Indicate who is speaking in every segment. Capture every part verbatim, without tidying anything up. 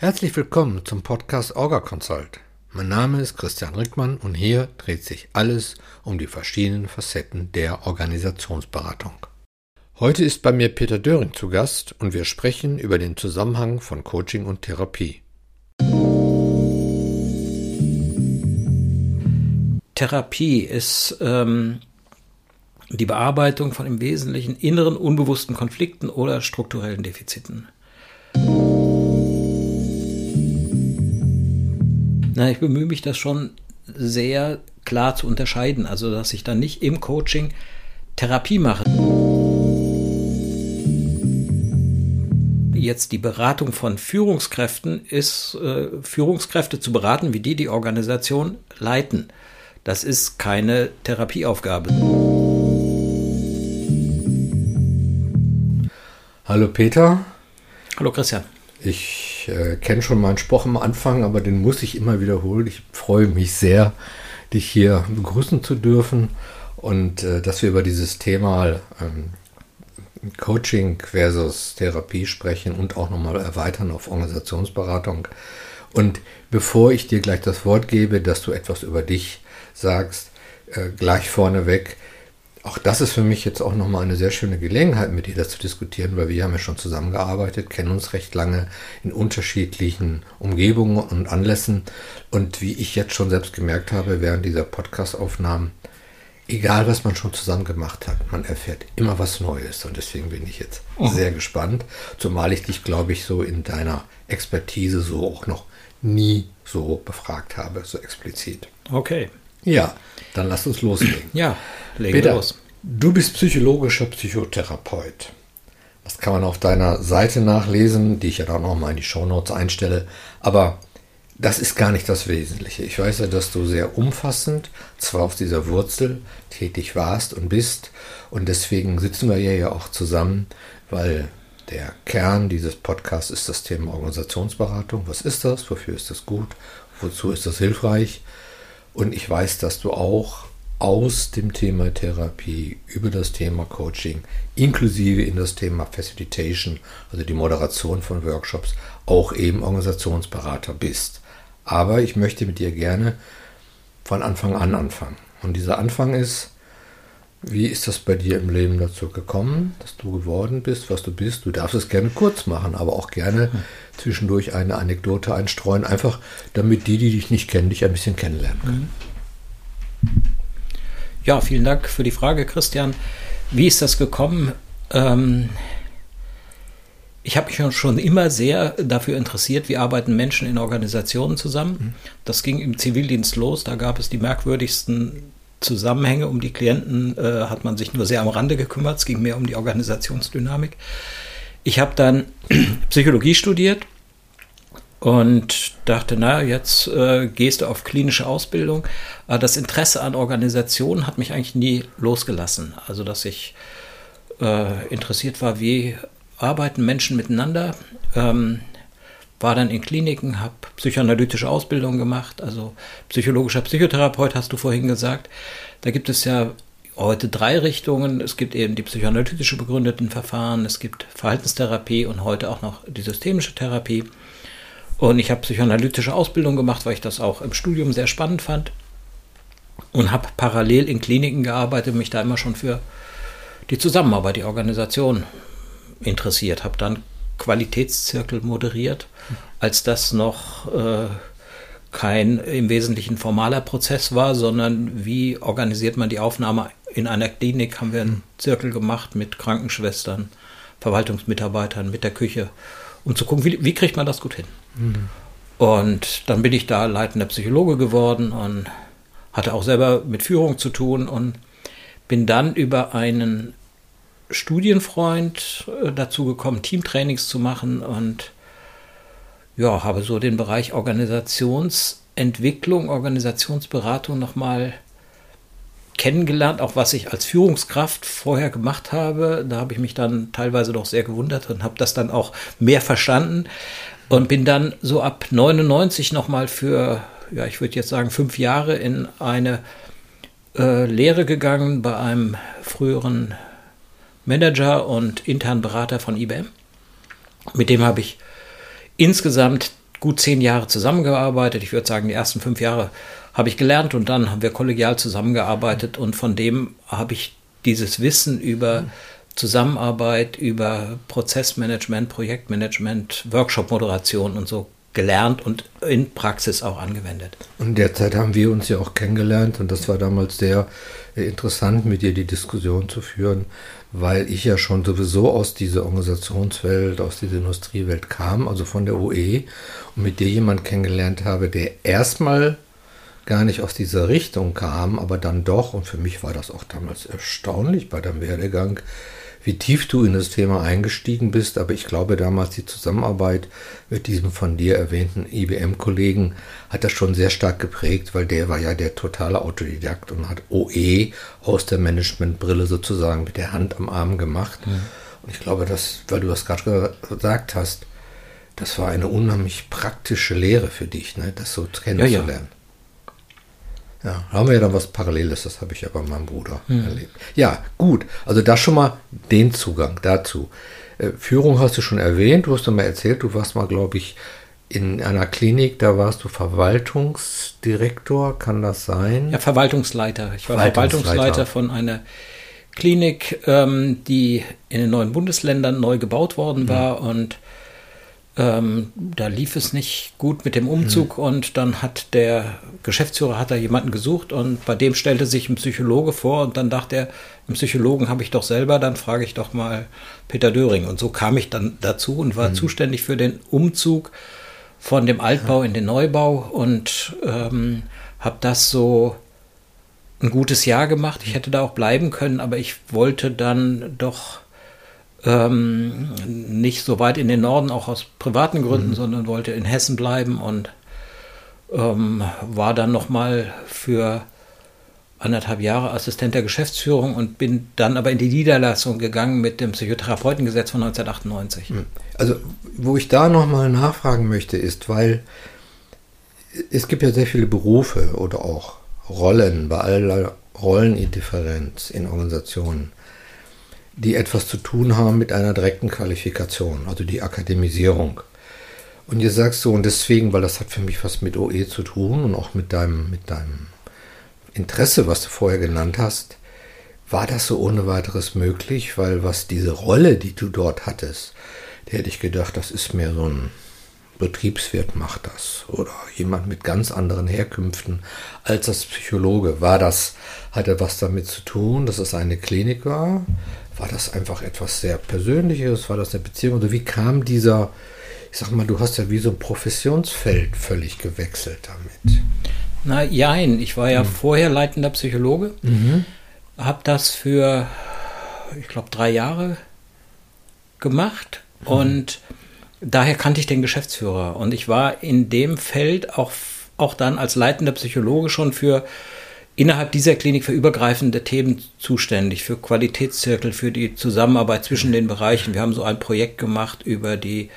Speaker 1: Herzlich willkommen zum Podcast Orga Consult. Mein Name ist Christian Rickmann und hier dreht sich alles um die verschiedenen Facetten der Organisationsberatung. Heute ist bei mir Peter Döring zu Gast und wir sprechen über den Zusammenhang von Coaching und Therapie.
Speaker 2: Therapie ist ähm, die Bearbeitung von im Wesentlichen inneren, unbewussten Konflikten oder strukturellen Defiziten. Na, ich bemühe mich, das schon sehr klar zu unterscheiden, also dass ich dann nicht im Coaching Therapie mache. Jetzt die Beratung von Führungskräften ist, äh, Führungskräfte zu beraten, wie die die Organisation leiten. Das ist keine Therapieaufgabe.
Speaker 1: Hallo Peter.
Speaker 2: Hallo Christian.
Speaker 1: Ich äh, kenne schon meinen Spruch am Anfang, aber den muss ich immer wiederholen. Ich freue mich sehr, dich hier begrüßen zu dürfen und äh, dass wir über dieses Thema ähm, Coaching versus Therapie sprechen und auch nochmal erweitern auf Organisationsberatung. Und bevor ich dir gleich das Wort gebe, dass du etwas über dich sagst, äh, gleich vorneweg, auch das ist für mich jetzt auch nochmal eine sehr schöne Gelegenheit, mit dir das zu diskutieren, weil wir haben ja schon zusammengearbeitet, kennen uns recht lange in unterschiedlichen Umgebungen und Anlässen. Und wie ich jetzt schon selbst gemerkt habe, während dieser Podcast-Aufnahmen, egal was man schon zusammen gemacht hat, man erfährt immer was Neues. Und deswegen bin ich jetzt oh. sehr gespannt, zumal ich dich, glaube ich, so in deiner Expertise so auch noch nie so befragt habe, so explizit.
Speaker 2: Okay.
Speaker 1: Ja, dann lass uns loslegen.
Speaker 2: Ja, legen
Speaker 1: Peter,
Speaker 2: wir los.
Speaker 1: Du bist psychologischer Psychotherapeut. Das kann man auf deiner Seite nachlesen, die ich ja dann auch mal in die Shownotes einstelle. Aber das ist gar nicht das Wesentliche. Ich weiß ja, dass du sehr umfassend, zwar auf dieser Wurzel tätig warst und bist. Und deswegen sitzen wir hier ja auch zusammen, weil der Kern dieses Podcasts ist das Thema Organisationsberatung. Was ist das? Wofür ist das gut? Wozu ist das hilfreich? Und ich weiß, dass du auch aus dem Thema Therapie über das Thema Coaching, inklusive in das Thema Facilitation, also die Moderation von Workshops, auch eben Organisationsberater bist. Aber ich möchte mit dir gerne von Anfang an anfangen. Und dieser Anfang ist, wie ist das bei dir im Leben dazu gekommen, dass du geworden bist, was du bist? Du darfst es gerne kurz machen, aber auch gerne zwischendurch eine Anekdote einstreuen, einfach damit die, die dich nicht kennen, dich ein bisschen kennenlernen können.
Speaker 2: Ja, vielen Dank für die Frage, Christian. Wie ist das gekommen? Ähm, ich habe mich schon immer sehr dafür interessiert, wie arbeiten Menschen in Organisationen zusammen. Das ging im Zivildienst los, da gab es die merkwürdigsten Zusammenhänge. Um die Klienten äh, hat man sich nur sehr am Rande gekümmert, es ging mehr um die Organisationsdynamik. Ich habe dann Psychologie studiert und dachte, na, jetzt äh, gehst du auf klinische Ausbildung. Aber das Interesse an Organisation hat mich eigentlich nie losgelassen. Also, dass ich äh, interessiert war, wie arbeiten Menschen miteinander. Ähm, war dann in Kliniken, habe psychoanalytische Ausbildung gemacht, also psychologischer Psychotherapeut, hast du vorhin gesagt. Da gibt es ja heute drei Richtungen. Es gibt eben die psychoanalytische begründeten Verfahren, es gibt Verhaltenstherapie und heute auch noch die systemische Therapie. Und ich habe psychoanalytische Ausbildung gemacht, weil ich das auch im Studium sehr spannend fand und habe parallel in Kliniken gearbeitet, mich da immer schon für die Zusammenarbeit, die Organisation interessiert. Habe dann Qualitätszirkel moderiert, als das noch äh, kein im Wesentlichen formaler Prozess war, sondern wie organisiert man die Aufnahme in einer Klinik, haben wir einen Zirkel gemacht mit Krankenschwestern, Verwaltungsmitarbeitern, mit der Küche, um zu gucken, wie, wie kriegt man das gut hin. Mhm. Und dann bin ich da leitender Psychologe geworden und hatte auch selber mit Führung zu tun und bin dann über einen Studienfreund äh, dazu gekommen, Teamtrainings zu machen und ja, habe so den Bereich Organisationsentwicklung, Organisationsberatung nochmal kennengelernt, auch was ich als Führungskraft vorher gemacht habe. Da habe ich mich dann teilweise doch sehr gewundert und habe das dann auch mehr verstanden und bin dann so ab neunundneunzig nochmal für, ja, ich würde jetzt sagen, fünf Jahre in eine äh, Lehre gegangen bei einem früheren Manager und internen Berater von I B M. Mit dem habe ich insgesamt gut zehn Jahre zusammengearbeitet. Ich würde sagen, die ersten fünf Jahre habe ich gelernt und dann haben wir kollegial zusammengearbeitet und von dem habe ich dieses Wissen über Zusammenarbeit, über Prozessmanagement, Projektmanagement, Workshop-Moderation und so gelernt und in Praxis auch angewendet.
Speaker 1: Und in der Zeit haben wir uns ja auch kennengelernt und das war damals sehr interessant, mit dir die Diskussion zu führen, weil ich ja schon sowieso aus dieser Organisationswelt, aus dieser Industriewelt kam, also von der O E, und mit dir jemanden kennengelernt habe, der erstmal gar nicht aus dieser Richtung kam, aber dann doch, und für mich war das auch damals erstaunlich bei deinem Werdegang, wie tief du in das Thema eingestiegen bist, aber ich glaube damals die Zusammenarbeit mit diesem von dir erwähnten I B M-Kollegen hat das schon sehr stark geprägt, weil der war ja der totale Autodidakt und hat O E aus der Managementbrille sozusagen mit der Hand am Arm gemacht. Mhm. Und ich glaube, dass, weil du das gerade gesagt hast, das war eine unheimlich praktische Lehre für dich, ne, das so kennenzulernen. Ja, ja. Ja, da haben wir ja dann was Paralleles, das habe ich ja bei meinem Bruder hm. erlebt. Ja, gut, also da schon mal den Zugang dazu. Äh, Führung hast du schon erwähnt, du hast doch mal erzählt, du warst mal, glaube ich, in einer Klinik, da warst du Verwaltungsdirektor, kann das sein?
Speaker 2: Ja, Verwaltungsleiter. Ich war Verwaltungsleiter, Verwaltungsleiter von einer Klinik, ähm, die in den neuen Bundesländern neu gebaut worden war hm. und Ähm, da lief es nicht gut mit dem Umzug mhm. und dann hat der Geschäftsführer hat da jemanden gesucht und bei dem stellte sich ein Psychologe vor und dann dachte er, einen Psychologen habe ich doch selber, dann frage ich doch mal Peter Döring. Und so kam ich dann dazu und war mhm. zuständig für den Umzug von dem Altbau in den Neubau und ähm, habe das so ein gutes Jahr gemacht. Ich hätte da auch bleiben können, aber ich wollte dann doch Ähm, nicht so weit in den Norden, auch aus privaten Gründen, mhm. sondern wollte in Hessen bleiben und ähm, war dann nochmal für anderthalb Jahre Assistent der Geschäftsführung und bin dann aber in die Niederlassung gegangen mit dem Psychotherapeutengesetz von neunzehnhundertachtundneunzig.
Speaker 1: Also, wo ich da nochmal nachfragen möchte, ist, weil es gibt ja sehr viele Berufe oder auch Rollen, bei aller Rollenindifferenz in Organisationen, die etwas zu tun haben mit einer direkten Qualifikation, also die Akademisierung. Und jetzt sagst du, und deswegen, weil das hat für mich was mit O E zu tun und auch mit deinem, mit deinem Interesse, was du vorher genannt hast, war das so ohne weiteres möglich, weil was diese Rolle, die du dort hattest, da hätte ich gedacht, das ist mehr so ein Betriebswirt macht das oder jemand mit ganz anderen Herkünften als das Psychologe. War das, hatte was damit zu tun, dass es eine Klinik war? War das einfach etwas sehr Persönliches? War das eine Beziehung? Oder wie kam dieser, ich sag mal, du hast ja wie so ein Professionsfeld völlig gewechselt damit.
Speaker 2: Na, jein. Ich war ja mhm. vorher leitender Psychologe, mhm. habe das für, ich glaube, drei Jahre gemacht mhm. und daher kannte ich den Geschäftsführer und ich war in dem Feld auch, auch dann als leitender Psychologe schon für innerhalb dieser Klinik für übergreifende Themen zuständig, für Qualitätszirkel, für die Zusammenarbeit zwischen den Bereichen. Wir haben so ein Projekt gemacht über die,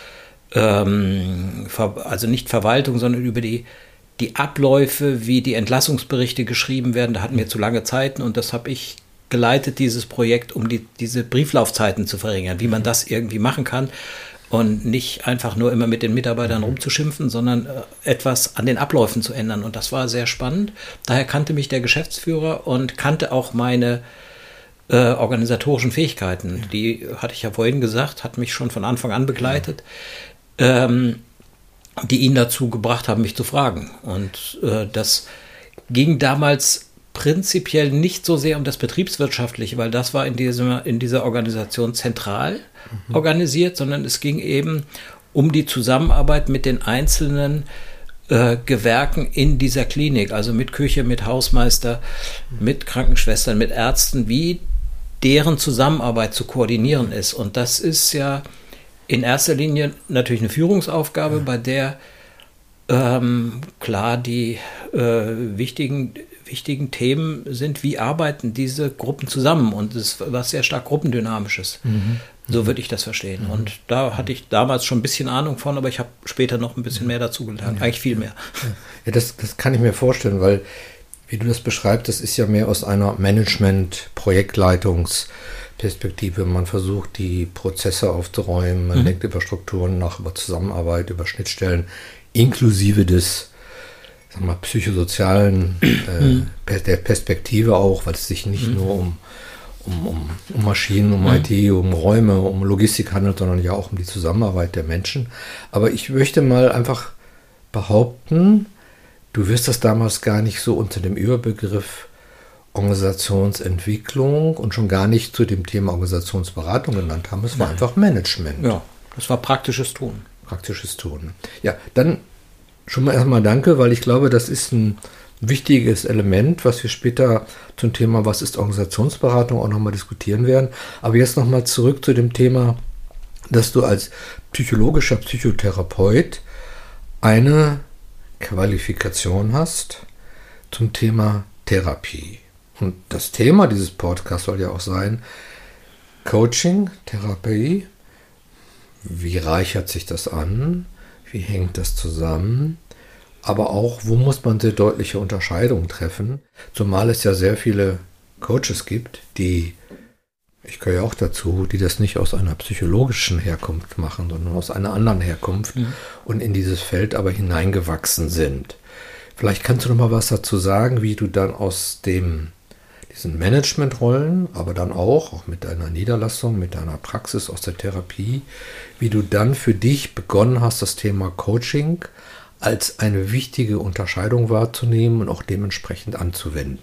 Speaker 2: ähm, also nicht Verwaltung, sondern über die, die Abläufe, wie die Entlassungsberichte geschrieben werden. Da hatten wir zu lange Zeiten und das habe ich geleitet, dieses Projekt, um die, diese Brieflaufzeiten zu verringern, wie man das irgendwie machen kann. Und nicht einfach nur immer mit den Mitarbeitern rumzuschimpfen, sondern äh, etwas an den Abläufen zu ändern. Und das war sehr spannend. Daher kannte mich der Geschäftsführer und kannte auch meine äh, organisatorischen Fähigkeiten. Ja. Die hatte ich ja vorhin gesagt, hat mich schon von Anfang an begleitet, ja. ähm, die ihn dazu gebracht haben, mich zu fragen. Und äh, das ging damals prinzipiell nicht so sehr um das Betriebswirtschaftliche, weil das war in dieser, in dieser Organisation zentral mhm. organisiert, sondern es ging eben um die Zusammenarbeit mit den einzelnen äh, Gewerken in dieser Klinik, also mit Küche, mit Hausmeister, mhm. mit Krankenschwestern, mit Ärzten, wie deren Zusammenarbeit zu koordinieren ist. Und das ist ja in erster Linie natürlich eine Führungsaufgabe, ja. bei der ähm, klar die äh, wichtigen wichtigen Themen sind, wie arbeiten diese Gruppen zusammen und es ist was sehr stark Gruppendynamisches. Mhm. So würde ich das verstehen. Mhm. Und da hatte ich damals schon ein bisschen Ahnung von, aber ich habe später noch ein bisschen mehr dazu gelernt, ja. eigentlich viel mehr.
Speaker 1: Ja, das, das kann ich mir vorstellen, weil, wie du das beschreibst, das ist ja mehr aus einer Management-Projektleitungs- Perspektive. Man versucht, die Prozesse aufzuräumen, man mhm. denkt über Strukturen nach, über Zusammenarbeit, über Schnittstellen, inklusive des sag mal, psychosozialen äh, mhm. der Perspektive auch, weil es sich nicht mhm. nur um, um, um, um Maschinen, um mhm. I T, um Räume, um Logistik handelt, sondern ja auch um die Zusammenarbeit der Menschen. Aber ich möchte mal einfach behaupten, du wirst das damals gar nicht so unter dem Überbegriff Organisationsentwicklung und schon gar nicht zu dem Thema Organisationsberatung genannt haben. Es war Nein. einfach Management.
Speaker 2: Ja, das war praktisches Tun.
Speaker 1: Praktisches Tun. Ja, dann schon mal erstmal danke, weil ich glaube, das ist ein wichtiges Element, was wir später zum Thema, was ist Organisationsberatung, auch nochmal diskutieren werden. Aber jetzt nochmal zurück zu dem Thema, dass du als psychologischer Psychotherapeut eine Qualifikation hast zum Thema Therapie. Und das Thema dieses Podcasts soll ja auch sein, Coaching, Therapie. Wie reichert sich das an? Wie hängt das zusammen? Aber auch, wo muss man sehr deutliche Unterscheidungen treffen? Zumal es ja sehr viele Coaches gibt, die, ich gehöre ja auch dazu, die das nicht aus einer psychologischen Herkunft machen, sondern aus einer anderen Herkunft mhm. und in dieses Feld aber hineingewachsen sind. Vielleicht kannst du noch mal was dazu sagen, wie du dann aus dem diesen Managementrollen, aber dann auch, auch mit deiner Niederlassung, mit deiner Praxis aus der Therapie, wie du dann für dich begonnen hast, das Thema Coaching als eine wichtige Unterscheidung wahrzunehmen und auch dementsprechend anzuwenden.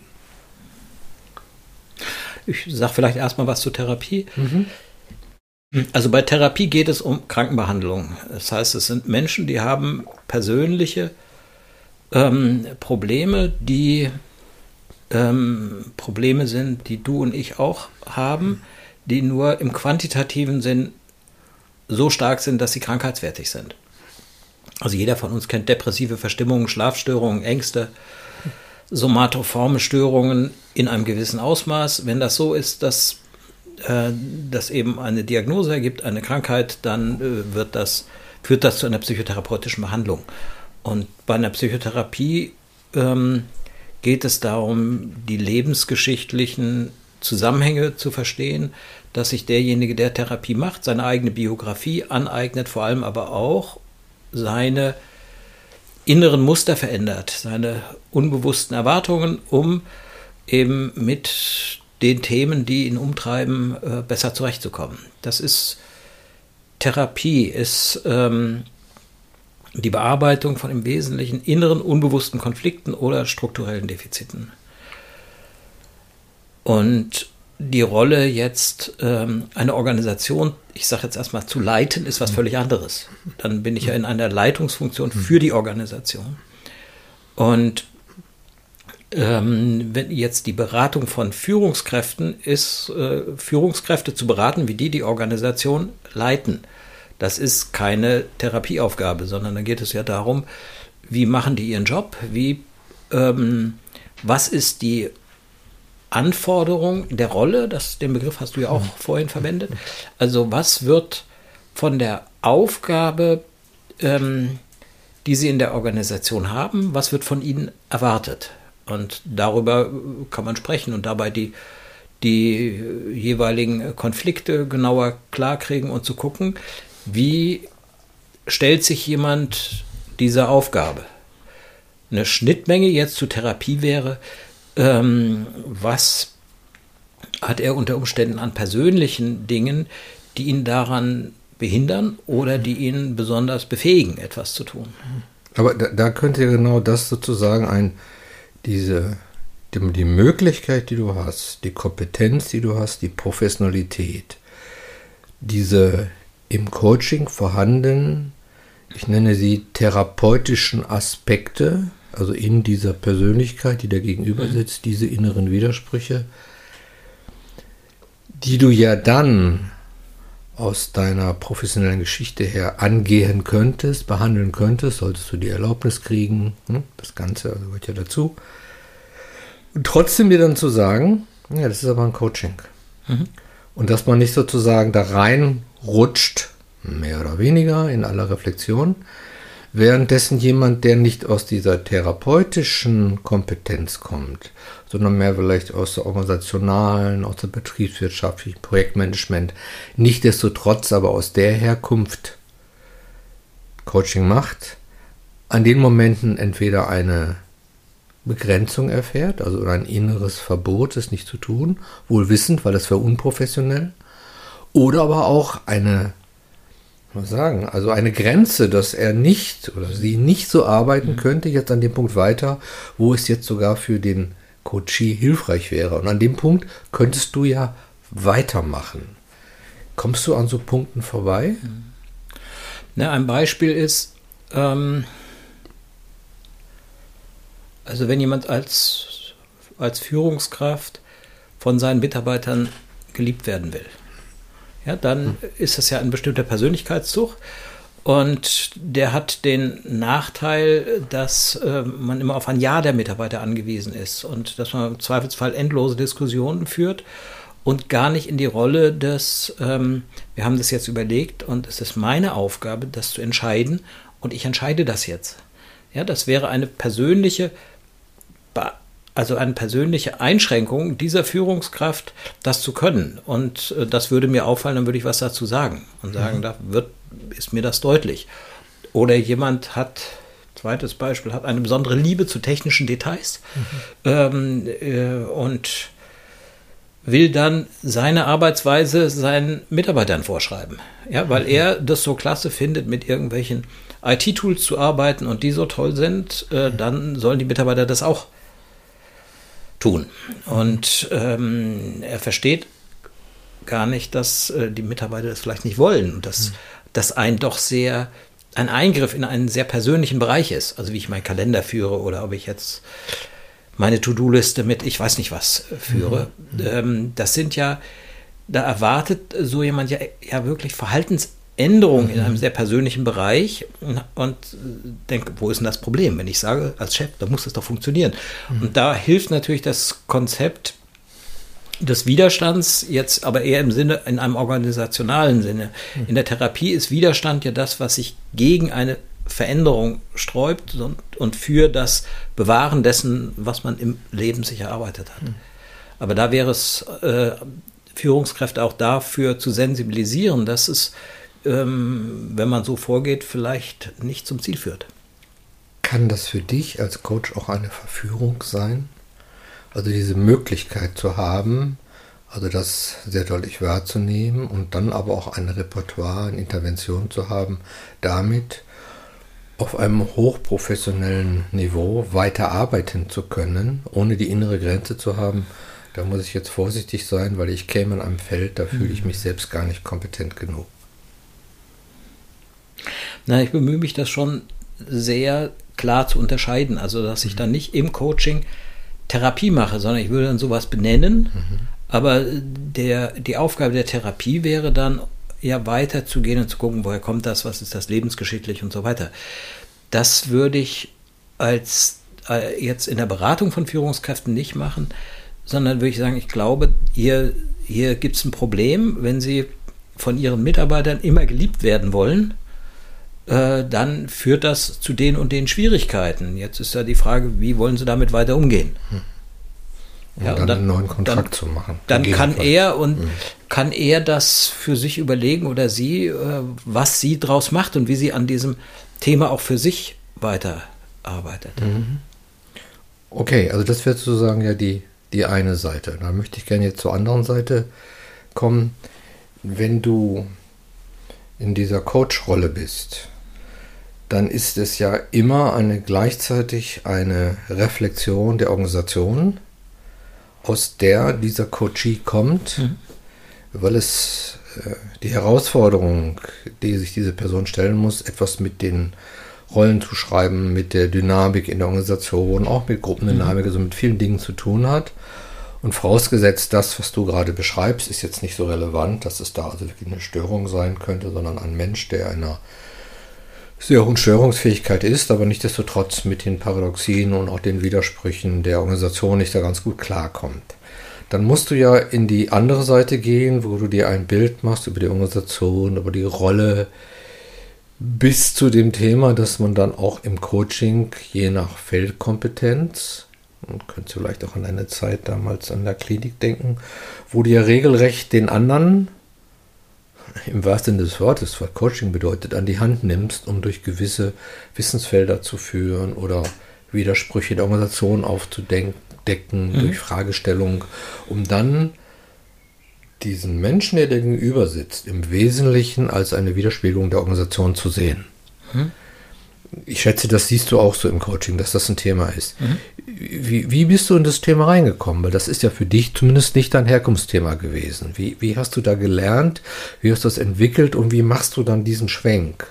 Speaker 2: Ich sage vielleicht erstmal was zur Therapie. Mhm. Also bei Therapie geht es um Krankenbehandlung. Das heißt, es sind Menschen, die haben persönliche ähm, Probleme, die ähm, Probleme sind, die du und ich auch haben, die nur im quantitativen Sinn so stark sind, dass sie krankheitswertig sind. Also jeder von uns kennt depressive Verstimmungen, Schlafstörungen, Ängste, somatoforme Störungen in einem gewissen Ausmaß. Wenn das so ist, dass äh, das eben eine Diagnose ergibt, eine Krankheit, dann äh, wird das, führt das zu einer psychotherapeutischen Behandlung. Und bei einer Psychotherapie ähm, geht es darum, die lebensgeschichtlichen Zusammenhänge zu verstehen, dass sich derjenige, der Therapie macht, seine eigene Biografie aneignet, vor allem aber auch seine inneren Muster verändert, seine unbewussten Erwartungen, um eben mit den Themen, die ihn umtreiben, besser zurechtzukommen. Das ist Therapie, ist ähm, die Bearbeitung von im Wesentlichen inneren, unbewussten Konflikten oder strukturellen Defiziten. Und die Rolle jetzt, ähm, eine Organisation, ich sage jetzt erstmal zu leiten, ist was völlig anderes. Dann bin ich ja in einer Leitungsfunktion für die Organisation. Und ähm, wenn jetzt die Beratung von Führungskräften ist, äh, Führungskräfte zu beraten, wie die die Organisation leiten. Das ist keine Therapieaufgabe, sondern da geht es ja darum, wie machen die ihren Job, wie, ähm, was ist die Anforderung der Rolle, das, den Begriff hast du ja auch vorhin verwendet. Also was wird von der Aufgabe, ähm, die sie in der Organisation haben, was wird von ihnen erwartet? Und darüber kann man sprechen und dabei die, die jeweiligen Konflikte genauer klarkriegen und zu gucken, wie stellt sich jemand dieser Aufgabe? Eine Schnittmenge jetzt zur Therapie wäre, Ähm, was hat er unter Umständen an persönlichen Dingen, die ihn daran behindern oder die ihn besonders befähigen, etwas zu tun?
Speaker 1: Aber da, da könnte ja genau das sozusagen ein, diese, die, die Möglichkeit, die du hast, die Kompetenz, die du hast, die Professionalität, diese im Coaching vorhandenen, ich nenne sie therapeutischen Aspekte, also in dieser Persönlichkeit, die da gegenüber sitzt, diese inneren Widersprüche, die du ja dann aus deiner professionellen Geschichte her angehen könntest, behandeln könntest, solltest du die Erlaubnis kriegen, das Ganze also gehört ja dazu. Und trotzdem dir dann zu sagen, ja, das ist aber ein Coaching. Mhm. Und dass man nicht sozusagen da reinrutscht, mehr oder weniger in aller Reflexion, währenddessen jemand, der nicht aus dieser therapeutischen Kompetenz kommt, sondern mehr vielleicht aus der organisationalen, aus der betriebswirtschaftlichen, Projektmanagement, nichtsdestotrotz aber aus der Herkunft Coaching macht, an den Momenten entweder eine Begrenzung erfährt, also ein inneres Verbot, es nicht zu tun, wohl wissend, weil das wäre unprofessionell, oder aber auch eine, was sagen, also eine Grenze, dass er nicht oder sie nicht so arbeiten könnte, jetzt an dem Punkt weiter, wo es jetzt sogar für den Coachee hilfreich wäre. Und an dem Punkt könntest du ja weitermachen. Kommst du an so Punkten vorbei?
Speaker 2: Na, ein Beispiel ist, ähm, also wenn jemand als, als Führungskraft von seinen Mitarbeitern geliebt werden will, ja, dann hm. ist das ja ein bestimmter Persönlichkeitszug. Und der hat den Nachteil, dass äh, man immer auf ein Ja der Mitarbeiter angewiesen ist und dass man im Zweifelsfall endlose Diskussionen führt und gar nicht in die Rolle des, ähm, wir haben das jetzt überlegt und es ist meine Aufgabe, das zu entscheiden und ich entscheide das jetzt. Ja, das wäre eine persönliche, also eine persönliche Einschränkung dieser Führungskraft, das zu können. Und äh, das würde mir auffallen, dann würde ich was dazu sagen und sagen, mhm. da wird ist mir das deutlich. Oder jemand hat, zweites Beispiel, hat eine besondere Liebe zu technischen Details mhm. ähm, äh, und will dann seine Arbeitsweise seinen Mitarbeitern vorschreiben. Ja, weil mhm. er das so klasse findet, mit irgendwelchen I T-Tools zu arbeiten und die so toll sind, äh, mhm. dann sollen die Mitarbeiter das auch tun. Und ähm, er versteht gar nicht, dass äh, die Mitarbeiter das vielleicht nicht wollen und dass mhm. das ein doch sehr, ein Eingriff in einen sehr persönlichen Bereich ist. Also wie ich meinen Kalender führe oder ob ich jetzt meine To-Do-Liste mit ich weiß nicht was führe. Mhm. Ähm, das sind ja, da erwartet so jemand ja, ja wirklich Verhaltensänderungen mhm. in einem sehr persönlichen Bereich und, und denkt, wo ist denn das Problem? Wenn ich sage als Chef, da muss es doch funktionieren. Mhm. Und da hilft natürlich das Konzept des Widerstands, jetzt aber eher im Sinne, in einem organisationalen Sinne. Mhm. In der Therapie ist Widerstand ja das, was sich gegen eine Veränderung sträubt und, und für das Bewahren dessen, was man im Leben sich erarbeitet hat. Mhm. Aber da wäre es äh, Führungskräfte auch dafür zu sensibilisieren, dass es, ähm, wenn man so vorgeht, vielleicht nicht zum Ziel führt.
Speaker 1: Kann das für dich als Coach auch eine Verführung sein? Also diese Möglichkeit zu haben, also das sehr deutlich wahrzunehmen und dann aber auch ein Repertoire, eine Intervention zu haben, damit auf einem hochprofessionellen Niveau weiter arbeiten zu können, ohne die innere Grenze zu haben. Da muss ich jetzt vorsichtig sein, weil ich käme an einem Feld, da fühle ich mich selbst gar nicht kompetent genug.
Speaker 2: Na, ich bemühe mich, das schon sehr klar zu unterscheiden. Also, dass ich dann nicht im Coaching Therapie mache, sondern ich würde dann sowas benennen, mhm. aber der, die Aufgabe der Therapie wäre dann, ja weiterzugehen und zu gucken, woher kommt das, was ist das lebensgeschichtlich und so weiter. Das würde ich als äh, jetzt in der Beratung von Führungskräften nicht machen, sondern würde ich sagen, ich glaube, hier, hier gibt es ein Problem, wenn Sie von Ihren Mitarbeitern immer geliebt werden wollen, äh, dann führt das zu den und den Schwierigkeiten. Jetzt ist ja die Frage, wie wollen Sie damit weiter umgehen?
Speaker 1: Hm. Um ja, dann, dann einen neuen Kontrakt
Speaker 2: dann,
Speaker 1: zu machen.
Speaker 2: Dann kann er und mhm. kann er das für sich überlegen oder sie, äh, was sie draus macht und wie sie an diesem Thema auch für sich weiterarbeitet.
Speaker 1: Mhm. Okay, also das wäre sozusagen ja die, die eine Seite. Da möchte ich gerne jetzt zur anderen Seite kommen. Wenn du in dieser Coach-Rolle bist, dann ist es ja immer eine gleichzeitig eine Reflexion der Organisation, aus der dieser Coachee kommt, mhm. weil es äh, die Herausforderung, die sich diese Person stellen muss, etwas mit den Rollen zu schreiben, mit der Dynamik in der Organisation, auch mit Gruppendynamik, mhm. also mit vielen Dingen zu tun hat. Und vorausgesetzt, das, was du gerade beschreibst, ist jetzt nicht so relevant, dass es da also wirklich eine Störung sein könnte, sondern ein Mensch, der einer sehr hohen Störungsfähigkeit ist, aber nichtsdestotrotz mit den Paradoxien und auch den Widersprüchen der Organisation nicht da ganz gut klarkommt. Dann musst du ja in die andere Seite gehen, wo du dir ein Bild machst über die Organisation, über die Rolle, Bis zu dem Thema, dass man dann auch im Coaching je nach Feldkompetenz, und könntest du vielleicht auch an eine Zeit damals an der Klinik denken, wo du ja regelrecht den anderen, im wahrsten Sinne des Wortes, was Coaching bedeutet, an die Hand nimmst, um durch gewisse Wissensfelder zu führen oder Widersprüche der Organisation aufzudecken, mhm. durch Fragestellung, um dann diesen Menschen, der dir gegenüber sitzt, im Wesentlichen als eine Widerspiegelung der Organisation zu sehen. Mhm. Ich schätze, das siehst du auch so im Coaching, dass das ein Thema ist. Mhm. Wie, wie bist du in das Thema reingekommen? Weil das ist ja für dich zumindest nicht dein Herkunftsthema gewesen. Wie, wie hast du da gelernt? Wie hast du das entwickelt? Und wie machst du dann diesen Schwenk?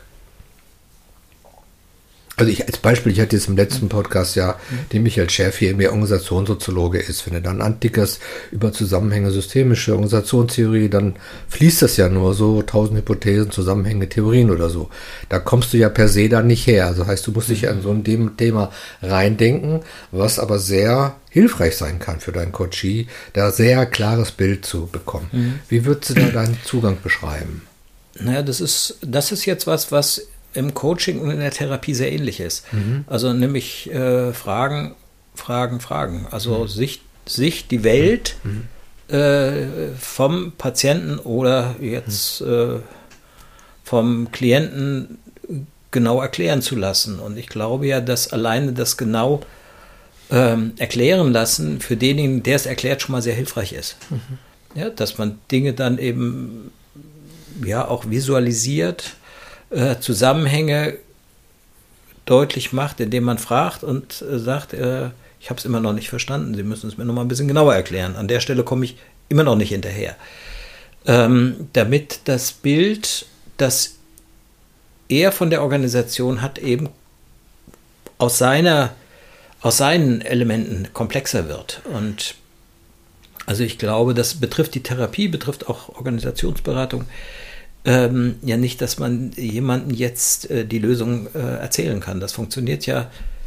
Speaker 1: Also ich als Beispiel, ich hatte jetzt im letzten Podcast ja den Michael Schäfer, der Organisationssoziologe ist. Wenn er dann antickerst über Zusammenhänge, systemische Organisationstheorie, dann fließt das ja nur so, tausend Hypothesen, Zusammenhänge, Theorien oder so. Da kommst du ja per se dann nicht her. Also heißt, du musst dich an so ein Thema reindenken, was aber sehr hilfreich sein kann für deinen Coachee, da sehr klares Bild zu bekommen. Mhm. Wie würdest du da deinen Zugang beschreiben?
Speaker 2: Naja, das ist, das ist jetzt was, was im Coaching und in der Therapie sehr ähnlich ist. Mhm. Also nämlich äh, Fragen, Fragen, Fragen. Also mhm. sich, sich die Welt mhm. äh, vom Patienten oder jetzt äh, vom Klienten genau erklären zu lassen. Und ich glaube ja, dass alleine das genau ähm, erklären lassen für denjenigen, der es erklärt, schon mal sehr hilfreich ist. Mhm. Ja, dass man Dinge dann eben ja auch visualisiert, Zusammenhänge deutlich macht, indem man fragt und äh, sagt, äh, ich habe es immer noch nicht verstanden, Sie müssen es mir noch mal ein bisschen genauer erklären. An der Stelle komme ich immer noch nicht hinterher. Ähm, damit das Bild, das er von der Organisation hat, eben aus seiner, aus seinen Elementen komplexer wird. Und also ich glaube, das betrifft die Therapie, betrifft auch Organisationsberatung. Ähm, ja nicht, dass man jemandem jetzt äh, die Lösung äh, erzählen kann. Das funktioniert ja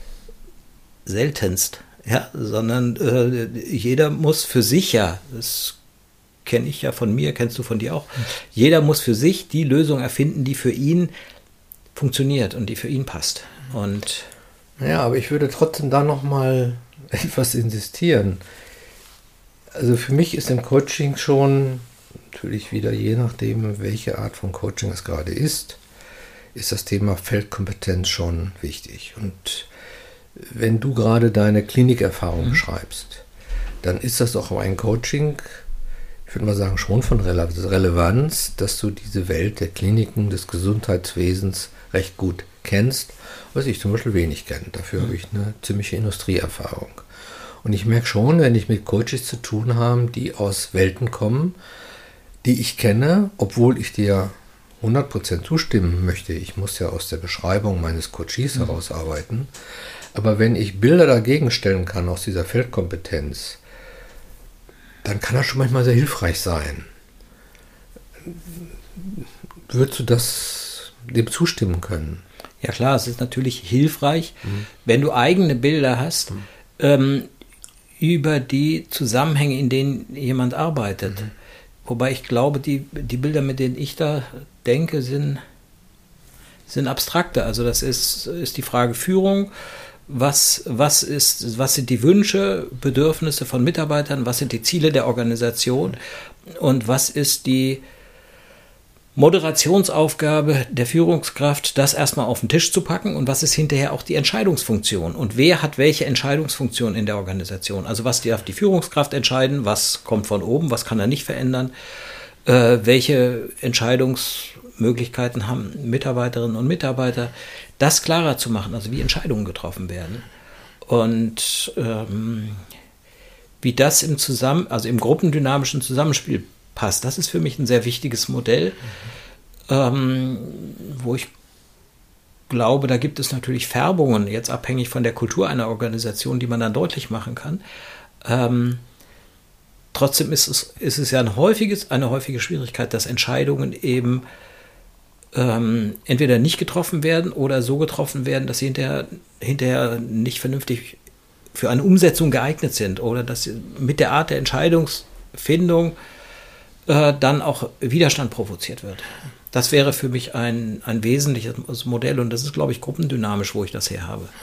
Speaker 2: seltenst, ja, sondern äh, jeder muss für sich ja, das kenne ich ja von mir, kennst du von dir auch, jeder muss für sich die Lösung erfinden, die für ihn funktioniert und die für ihn passt. Und
Speaker 1: ja, aber ich würde trotzdem da noch mal etwas insistieren. Also für mich ist im Coaching schon natürlich wieder, je nachdem, welche Art von Coaching es gerade ist, ist das Thema Feldkompetenz schon wichtig. Und wenn du gerade deine Klinikerfahrung mhm. beschreibst, dann ist das auch ein Coaching, ich würde mal sagen, schon von Relevanz, dass du diese Welt der Kliniken, des Gesundheitswesens recht gut kennst, was ich zum Beispiel wenig kenne. Dafür mhm. habe ich eine ziemliche Industrieerfahrung. Und ich merke schon, wenn ich mit Coaches zu tun habe, die aus Welten kommen, die ich kenne, obwohl ich dir hundert Prozent zustimmen möchte. Ich muss ja aus der Beschreibung meines Coaches mhm. herausarbeiten. Aber wenn ich Bilder dagegen stellen kann aus dieser Feldkompetenz, dann kann das schon manchmal sehr hilfreich sein. Würdest du das dem zustimmen können?
Speaker 2: Ja klar, es ist natürlich hilfreich, mhm. wenn du eigene Bilder hast, mhm. ähm, über die Zusammenhänge, in denen jemand arbeitet. Mhm. Wobei ich glaube, die, die Bilder, mit denen ich da denke, sind, sind abstrakte. Also das ist, ist die Frage Führung. Was, was, ist, was sind die Wünsche, Bedürfnisse von Mitarbeitern? Was sind die Ziele der Organisation? Und was ist die Moderationsaufgabe der Führungskraft, das erstmal auf den Tisch zu packen? Und was ist hinterher auch die Entscheidungsfunktion? Und wer hat welche Entscheidungsfunktion in der Organisation? Also was darf die Führungskraft entscheiden? Was kommt von oben? Was kann er nicht verändern? Äh, welche Entscheidungsmöglichkeiten haben Mitarbeiterinnen und Mitarbeiter? Das klarer zu machen, also wie Entscheidungen getroffen werden. Und ähm, wie das im Zusammen, also im gruppendynamischen Zusammenspiel passt. Das ist für mich ein sehr wichtiges Modell, mhm. ähm, wo ich glaube, da gibt es natürlich Färbungen, jetzt abhängig von der Kultur einer Organisation, die man dann deutlich machen kann. Ähm, trotzdem ist es, ist es ja ein häufiges, eine häufige Schwierigkeit, dass Entscheidungen eben ähm, entweder nicht getroffen werden oder so getroffen werden, dass sie hinterher, hinterher nicht vernünftig für eine Umsetzung geeignet sind oder dass sie mit der Art der Entscheidungsfindung dann auch Widerstand provoziert wird. Das wäre für mich ein, ein wesentliches Modell und das ist, glaube ich, gruppendynamisch, wo ich das her habe.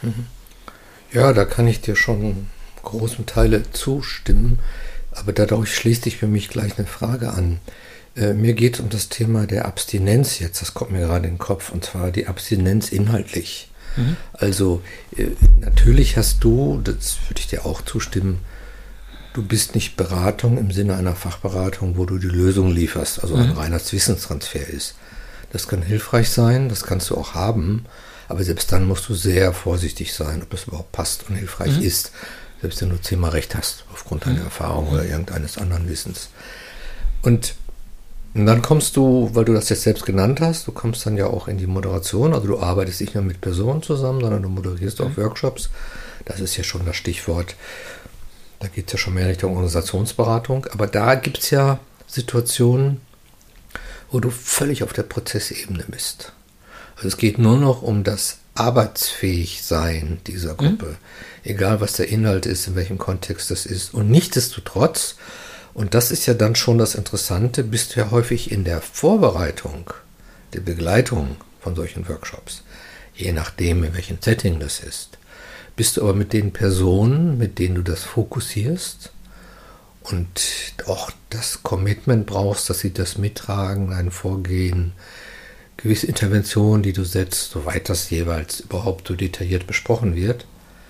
Speaker 1: Ja, da kann ich dir schon großen Teile zustimmen, aber dadurch schließt sich für mich gleich eine Frage an. Äh, mir geht es um das Thema der Abstinenz jetzt, das kommt mir gerade in den Kopf, und zwar die Abstinenz inhaltlich. Mhm. Also äh, natürlich hast du, das würde ich dir auch zustimmen, du bist nicht Beratung im Sinne einer Fachberatung, wo du die Lösung lieferst, also ein mhm. reiner Wissenstransfer ist. Das kann hilfreich sein, das kannst du auch haben, aber selbst dann musst du sehr vorsichtig sein, ob das überhaupt passt und hilfreich mhm. ist, selbst wenn du zehnmal recht hast, aufgrund deiner mhm. Erfahrung oder irgendeines anderen Wissens. Und, und dann kommst du, weil du das jetzt selbst genannt hast, du kommst dann ja auch in die Moderation, also du arbeitest nicht nur mit Personen zusammen, sondern du moderierst mhm. auch Workshops. Das ist ja schon das Stichwort. Da geht es ja schon mehr Richtung Organisationsberatung. Aber da gibt es ja Situationen, wo du völlig auf der Prozessebene bist. Also es geht nur noch um das Arbeitsfähigsein dieser Gruppe. Mhm. Egal, was der Inhalt ist, in welchem Kontext das ist. Und nichtsdestotrotz, und das ist ja dann schon das Interessante, bist du ja häufig in der Vorbereitung, der Begleitung von solchen Workshops, je nachdem, in welchem Setting das ist. Bist du aber mit den Personen, mit denen du das fokussierst und auch das Commitment brauchst, dass sie das mittragen, dein Vorgehen, gewisse Interventionen, die du setzt, soweit das jeweils überhaupt so detailliert besprochen wird.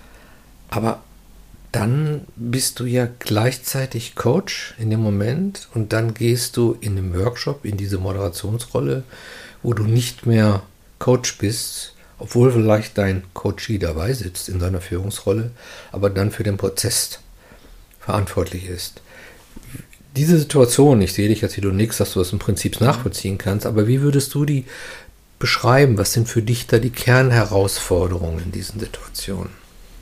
Speaker 1: Aber dann bist du ja gleichzeitig Coach in dem Moment und dann gehst du in dem Workshop in diese Moderationsrolle, wo du nicht mehr Coach bist, obwohl vielleicht dein Coachee dabei sitzt in seiner Führungsrolle, aber dann für den Prozess verantwortlich ist. Diese Situation, ich sehe dich jetzt, wie du nix, dass du das im Prinzip nachvollziehen kannst, aber wie würdest du die beschreiben? Was sind für dich da die Kernherausforderungen in diesen Situationen?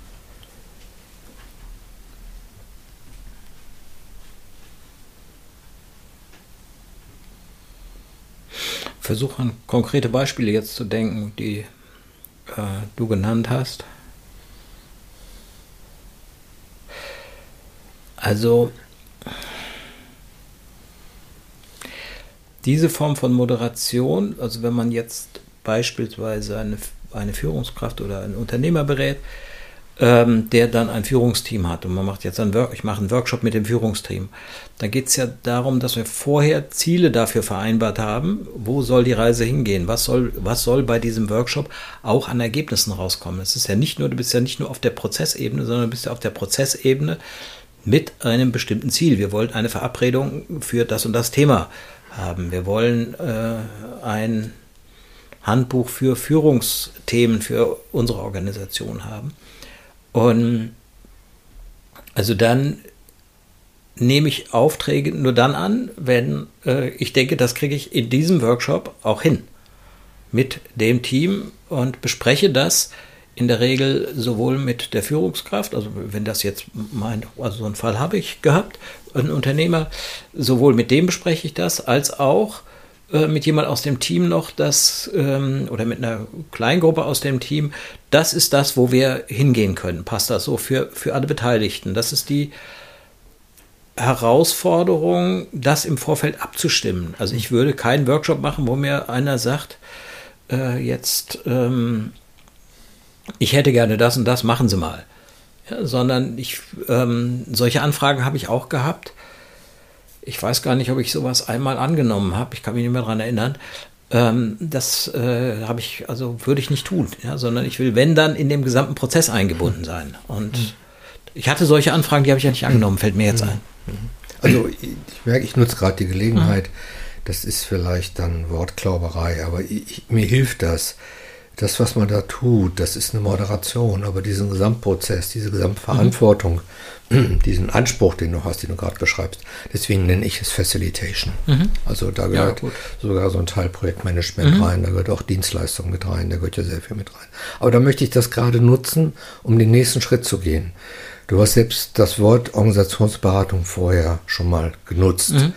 Speaker 2: Versuche an konkrete Beispiele jetzt zu denken, die äh, du genannt hast. Also diese Form von Moderation, also wenn man jetzt beispielsweise eine, eine Führungskraft oder einen Unternehmer berät, ähm, der dann ein Führungsteam hat und man macht jetzt einen Work, ich mache einen Workshop mit dem Führungsteam, dann geht es ja darum, dass wir vorher Ziele dafür vereinbart haben, wo soll die Reise hingehen, was soll, was soll bei diesem Workshop auch an Ergebnissen rauskommen. Es ist ja nicht nur, du bist ja nicht nur auf der Prozessebene, sondern du bist ja auf der Prozessebene mit einem bestimmten Ziel. Wir wollen eine Verabredung für das und das Thema haben. Wir wollen äh, ein Handbuch für Führungsthemen für unsere Organisation haben. Und also dann nehme ich Aufträge nur dann an, wenn äh, ich denke, das kriege ich in diesem Workshop auch hin mit dem Team und bespreche das in der Regel sowohl mit der Führungskraft, also wenn das jetzt mein, also so einen Fall habe ich gehabt, ein Unternehmer, sowohl mit dem bespreche ich das, als auch äh, mit jemand aus dem Team noch, das ähm, oder mit einer Kleingruppe aus dem Team, das ist das, wo wir hingehen können. Passt das so für, für alle Beteiligten? Das ist die Herausforderung, das im Vorfeld abzustimmen. Also ich würde keinen Workshop machen, wo mir einer sagt, äh, jetzt ähm, ich hätte gerne das und das, machen Sie mal. Ja, sondern ich, ähm, solche Anfragen habe ich auch gehabt. Ich weiß gar nicht, ob ich sowas einmal angenommen habe. Ich kann mich nicht mehr daran erinnern. Ähm, das äh, habe ich, also würde ich nicht tun, ja, sondern ich will, wenn dann, in dem gesamten Prozess eingebunden sein. Und mhm. ich hatte solche Anfragen, die habe ich ja nicht angenommen, fällt mir jetzt ein.
Speaker 1: Also ich, ich merke, ich nutze gerade die Gelegenheit. Mhm. Das ist vielleicht dann Wortklauberei, aber ich, mir hilft das. Das, was man da tut, das ist eine Moderation, aber diesen Gesamtprozess, diese Gesamtverantwortung, mhm. diesen Anspruch, den du hast, den du gerade beschreibst, deswegen nenne ich es Facilitation. Mhm. Also da gehört ja, sogar so ein Teil Projektmanagement mhm. rein, da gehört auch Dienstleistung mit rein, da gehört ja sehr viel mit rein. Aber da möchte ich das gerade nutzen, um den nächsten Schritt zu gehen. Du hast selbst das Wort Organisationsberatung vorher schon mal genutzt. Mhm.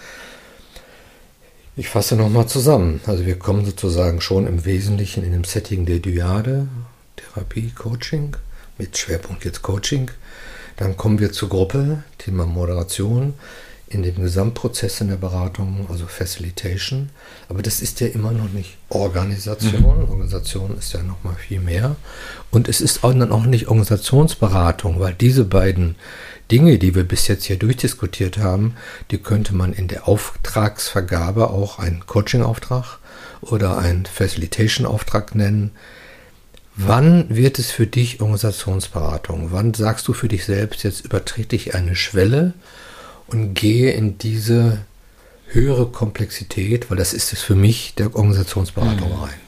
Speaker 1: Ich fasse nochmal zusammen. Also wir kommen sozusagen schon im Wesentlichen in dem Setting der Dyade, Therapie, Coaching, mit Schwerpunkt jetzt Coaching. Dann kommen wir zur Gruppe, Thema Moderation. in dem Gesamtprozess in der Beratung, also Facilitation. Aber das ist ja immer noch nicht Organisation. Mhm. Organisation ist ja noch mal viel mehr. Und es ist auch dann auch nicht Organisationsberatung, weil diese beiden Dinge, die wir bis jetzt hier durchdiskutiert haben, die könnte man in der Auftragsvergabe auch einen Coaching-Auftrag oder einen Facilitation-Auftrag nennen. Wann wird es für dich Organisationsberatung? Wann sagst du für dich selbst, jetzt übertrete ich eine Schwelle und gehe in diese höhere Komplexität, weil das ist es für mich, der Organisationsberatung mhm. rein?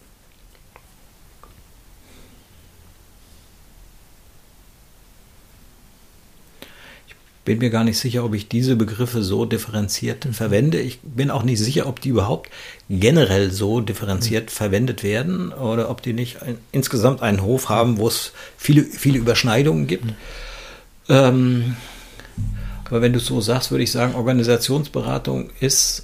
Speaker 2: Ich bin mir gar nicht sicher, ob ich diese Begriffe so differenziert mhm. verwende. Ich bin auch nicht sicher, ob die überhaupt generell so differenziert mhm. verwendet werden oder ob die nicht ein, insgesamt einen Hof haben, wo es viele, viele Überschneidungen gibt. Mhm. Ähm, aber wenn du es so sagst, würde ich sagen, Organisationsberatung ist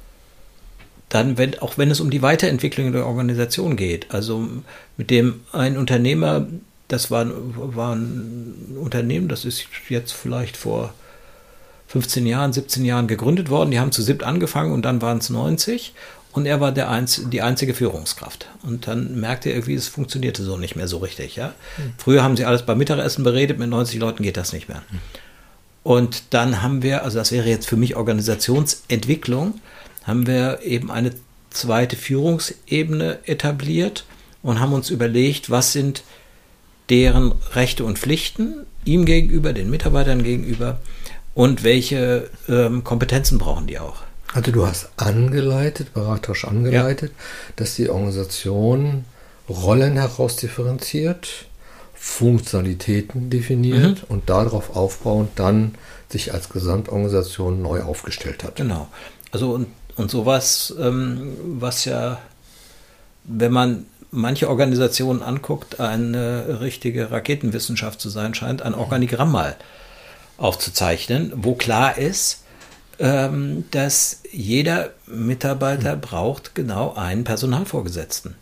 Speaker 2: dann, wenn, auch wenn es um die Weiterentwicklung der Organisation geht. Also mit dem ein Unternehmer, das war, war ein Unternehmen, das ist jetzt vielleicht vor fünfzehn Jahren, siebzehn Jahren gegründet worden. Die haben zu siebt angefangen und dann waren es neunzig und er war der Einz, die einzige Führungskraft. Und dann merkte er irgendwie, es funktionierte so nicht mehr so richtig. Ja? Mhm. Früher haben sie alles beim Mittagessen beredet, mit neunzig Leuten geht das nicht mehr. Mhm. Und dann haben wir, also das wäre jetzt für mich Organisationsentwicklung, haben wir eben eine zweite Führungsebene etabliert und haben uns überlegt, was sind deren Rechte und Pflichten ihm gegenüber, den Mitarbeitern gegenüber und welche ähm, Kompetenzen brauchen die auch.
Speaker 1: Also du hast angeleitet, beraterisch angeleitet, ja. dass die Organisation Rollen herausdifferenziert, Funktionalitäten definiert mhm. und darauf aufbauend dann sich als Gesamtorganisation neu aufgestellt hat.
Speaker 2: Genau. Also und, und sowas, ähm, was ja, wenn man manche Organisationen anguckt, eine richtige Raketenwissenschaft zu sein scheint, ein Organigramm mal aufzuzeichnen, wo klar ist, ähm, dass jeder Mitarbeiter braucht genau einen Personalvorgesetzten.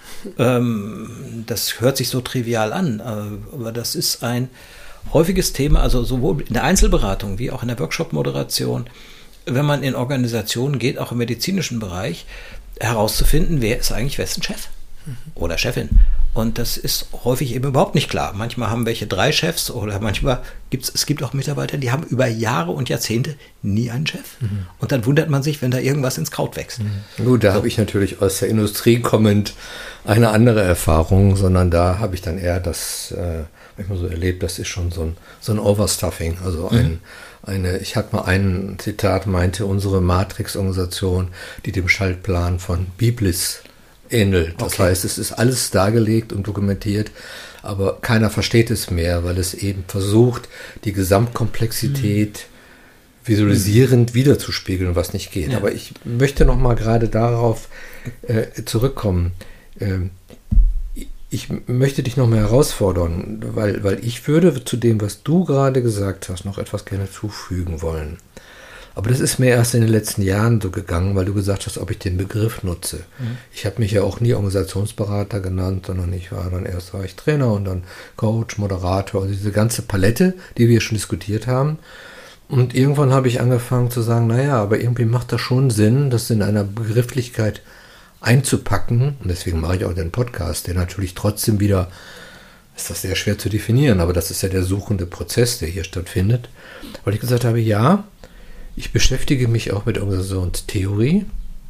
Speaker 2: Ähm, das hört sich so trivial an, aber das ist ein häufiges Thema, also sowohl in der Einzelberatung wie auch in der Workshop-Moderation, wenn man in Organisationen geht, auch im medizinischen Bereich, herauszufinden, wer ist eigentlich wessen Chef oder Chefin. Und das ist häufig eben überhaupt nicht klar. Manchmal haben welche drei Chefs oder manchmal gibt es, es gibt auch Mitarbeiter, die haben über Jahre und Jahrzehnte nie einen Chef. Mhm. Und dann wundert man sich, wenn da irgendwas ins Kraut wächst.
Speaker 1: Mhm. Gut, da so. habe ich natürlich aus der Industrie kommend eine andere Erfahrung, sondern da habe ich dann eher das, äh, manchmal so erlebt, das ist schon so ein, so ein Overstuffing. Also ein, mhm. eine, ich hatte mal ein Zitat, meinte unsere Matrix-Organisation, die dem Schaltplan von Biblis ähnelt. Das okay. heißt, es ist alles dargelegt und dokumentiert, aber keiner versteht es mehr, weil es eben versucht, die Gesamtkomplexität mhm. visualisierend mhm. wiederzuspiegeln, was nicht geht. Ja. Aber ich möchte noch mal gerade darauf äh, zurückkommen. Ähm, ich möchte dich noch mal herausfordern, weil, weil ich würde zu dem, was du gerade gesagt hast, noch etwas gerne zufügen wollen. Aber das ist mir erst in den letzten Jahren so gegangen, weil du gesagt hast, ob ich den Begriff nutze. Mhm. Ich habe mich ja auch nie Organisationsberater genannt, sondern ich war dann erst war ich Trainer und dann Coach, Moderator, also diese ganze Palette, die wir schon diskutiert haben. Und irgendwann habe ich angefangen zu sagen, naja, aber irgendwie macht das schon Sinn, das in einer Begrifflichkeit einzupacken. Und deswegen mache ich auch den Podcast, der natürlich trotzdem wieder, ist das sehr schwer zu definieren, aber das ist ja der suchende Prozess, der hier stattfindet. Weil ich gesagt habe, ja, ich beschäftige mich auch mit Organisationstheorie,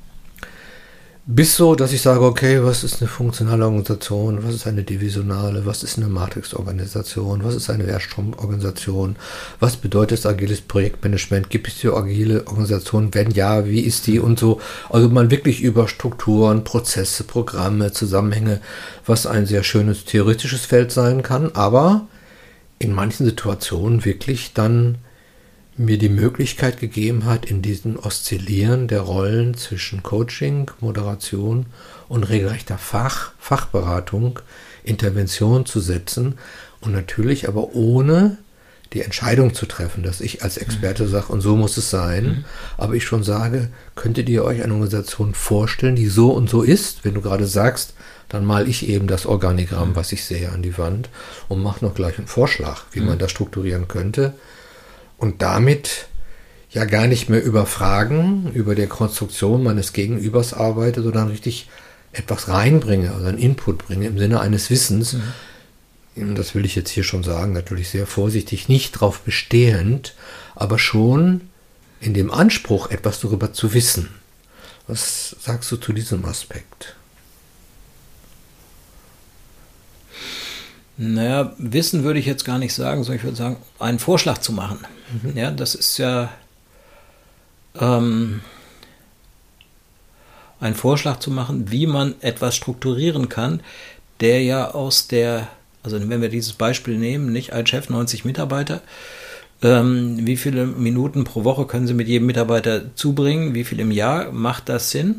Speaker 1: bis so, dass ich sage, okay, was ist eine funktionale Organisation, was ist eine divisionale, was ist eine Matrix-Organisation, was ist eine Wertstromorganisation, was bedeutet das agiles Projektmanagement, gibt es die agile Organisation, wenn ja, wie ist die und so. Also man wirklich über Strukturen, Prozesse, Programme, Zusammenhänge, was ein sehr schönes theoretisches Feld sein kann, aber in manchen Situationen wirklich dann mir die Möglichkeit gegeben hat, in diesem Oszillieren der Rollen zwischen Coaching, Moderation und regelrechter Fach, Fachberatung, Intervention zu setzen und natürlich aber ohne die Entscheidung zu treffen, dass ich als Experte sage, und so muss es sein, mhm. aber ich schon sage, könntet ihr euch eine Organisation vorstellen, die so und so ist? Wenn du gerade sagst, dann male ich eben das Organigramm, was ich sehe, an die Wand und mache noch gleich einen Vorschlag, wie mhm. man das strukturieren könnte. Und damit ja gar nicht mehr über Fragen, über die Konstruktion meines Gegenübers arbeite, sondern richtig etwas reinbringe, also einen Input bringe im Sinne eines Wissens. Mhm. Das will ich jetzt hier schon sagen, natürlich sehr vorsichtig, nicht darauf bestehend, aber schon in dem Anspruch, etwas darüber zu wissen. Was sagst du zu diesem Aspekt?
Speaker 2: Naja, Wissen würde ich jetzt gar nicht sagen, sondern ich würde sagen, einen Vorschlag zu machen. Mhm. Ja, das ist ja ähm, ein Vorschlag zu machen, wie man etwas strukturieren kann, der ja aus der, also wenn wir dieses Beispiel nehmen, nicht ein Chef, neunzig Mitarbeiter, ähm, wie viele Minuten pro Woche können Sie mit jedem Mitarbeiter zubringen, wie viel im Jahr, macht das Sinn?